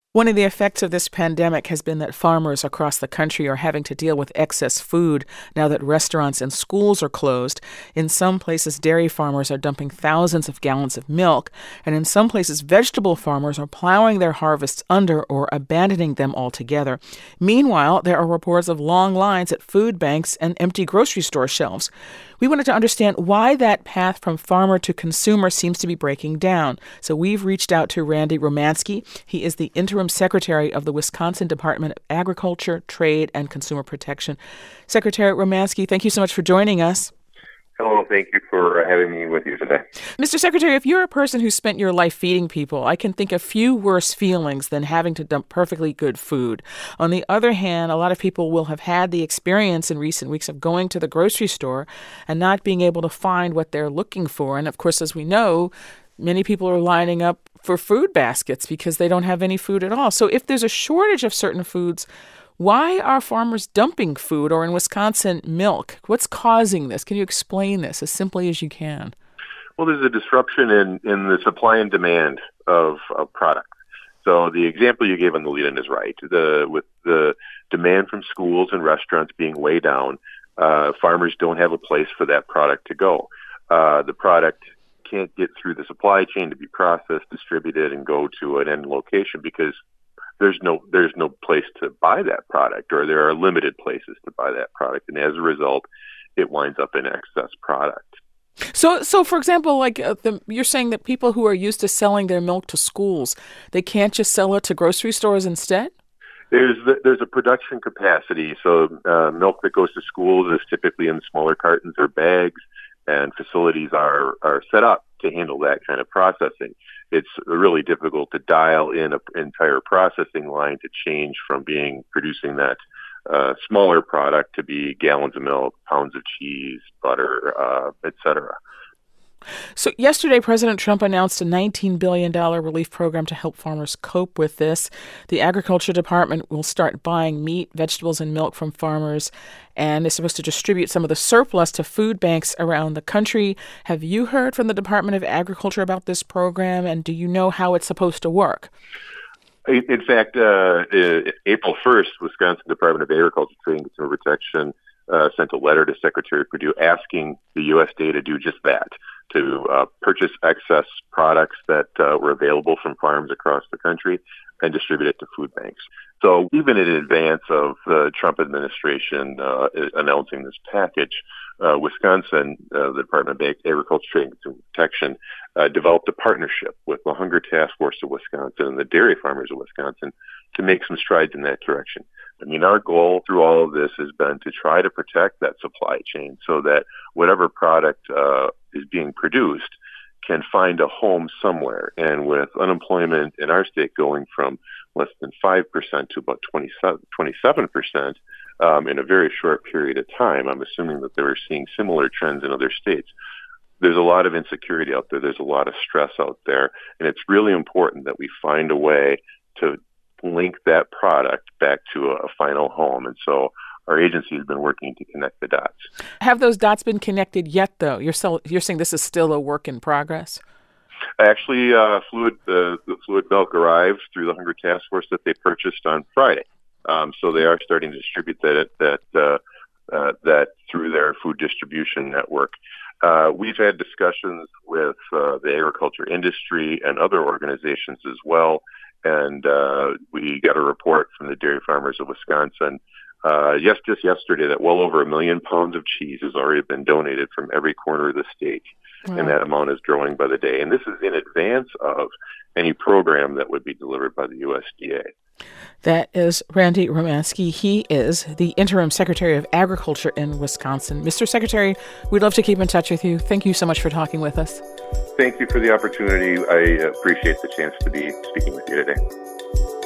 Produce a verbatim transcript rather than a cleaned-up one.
One of the effects of this pandemic has been that farmers across the country are having to deal with excess food now that restaurants and schools are closed. In some places, dairy farmers are dumping thousands of gallons of milk, and in some places, vegetable farmers are plowing their harvests under or abandoning them altogether. Meanwhile, there are reports of long lines at food banks and empty grocery store shelves. We wanted to understand why that path from farmer to consumer seems to be breaking down. So we've reached out to Randy Romanski. He is the interim secretary of the Wisconsin Department of Agriculture, Trade, and Consumer Protection. Secretary Romanski, thank you so much for joining us. Hello, thank you for having me with you today. Mister Secretary, if you're a person who spent your life feeding people, I can think of few worse feelings than having to dump perfectly good food. On the other hand, a lot of people will have had the experience in recent weeks of going to the grocery store and not being able to find what they're looking for. And of course, as we know, many people are lining up for food baskets because they don't have any food at all. So if there's a shortage of certain foods, why are farmers dumping food, or in Wisconsin, milk? What's causing this? Can you explain this as simply as you can? Well, there's a disruption in, in the supply and demand of, of product. So the example you gave on the lead-in is right. The, with the demand from schools and restaurants being way down, uh, farmers don't have a place for that product to go. Uh, the product can't get through the supply chain to be processed, distributed, and go to an end location because there's no there's no place to buy that product, or there are limited places to buy that product, and as a result, it winds up in excess product. So, so for example, like uh, the, you're saying that people who are used to selling their milk to schools, they can't just sell it to grocery stores instead? There's the, there's a production capacity. So uh, milk that goes to schools is typically in smaller cartons or bags, and facilities are are set up to handle that kind of processing. It's really difficult to dial in an entire processing line to change from being producing that uh, smaller product to be gallons of milk, pounds of cheese, butter, uh, et cetera. So yesterday, President Trump announced a nineteen billion dollars relief program to help farmers cope with this. The Agriculture Department will start buying meat, vegetables, and milk from farmers, and is supposed to distribute some of the surplus to food banks around the country. Have you heard from the Department of Agriculture about this program, and do you know how it's supposed to work? In fact, uh, April first, Wisconsin Department of Agriculture, Trade, and Consumer Protection uh, sent a letter to Secretary Perdue asking the U S D A to do just that, to uh, purchase excess products that uh, were available from farms across the country and distribute it to food banks. So even in advance of the Trump administration uh, announcing this package, uh, Wisconsin, uh, the Department of Agriculture, Trade, and Consumer Protection, uh, developed a partnership with the Hunger Task Force of Wisconsin and the dairy farmers of Wisconsin to make some strides in that direction. I mean, our goal through all of this has been to try to protect that supply chain so that whatever product uh, is being produced can find a home somewhere. And with unemployment in our state going from less than five percent to about twenty-seven percent um, in a very short period of time, I'm assuming that they were seeing similar trends in other states. There's a lot of insecurity out there. There's a lot of stress out there. And it's really important that we find a way to link that product back to a, a final home. And so our agency has been working to connect the dots. Have those dots been connected yet, though? You're still, you're saying this is still a work in progress? Actually, uh, fluid uh, the fluid milk arrived through the Hunger Task Force that they purchased on Friday. Um, so they are starting to distribute that that uh, uh, that through their food distribution network. Uh, we've had discussions with uh, the agriculture industry and other organizations as well, and uh, we got a report from the dairy farmers of Wisconsin Uh, yes, just yesterday, that well over a million pounds of cheese has already been donated from every corner of the state, wow. and that amount is growing by the day. And this is in advance of any program that would be delivered by the U S D A. That is Randy Romanski. He is the interim Secretary of Agriculture in Wisconsin. Mister Secretary, we'd love to keep in touch with you. Thank you so much for talking with us. Thank you for the opportunity. I appreciate the chance to be speaking with you today.